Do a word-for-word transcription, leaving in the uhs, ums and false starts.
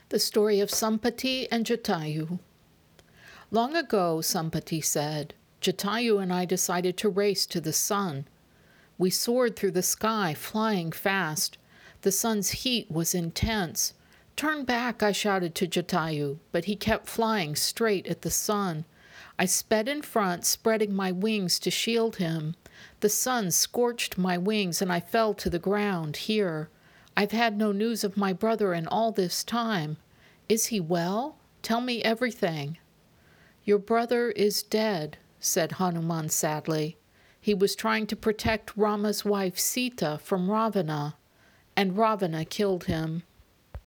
The story of Sampati and Jatayu. Long ago, Sampati said, Jatayu and I decided to race to the sun. We soared through the sky, flying fast. The sun's heat was intense. Turn back, I shouted to Jatayu, but he kept flying straight at the sun. I sped in front, spreading my wings to shield him. The sun scorched my wings, and I fell to the ground here. I've had no news of my brother in all this time. Is he well? Tell me everything. Your brother is dead, said Hanuman sadly. He was trying to protect Rama's wife Sita from Ravana, and Ravana killed him.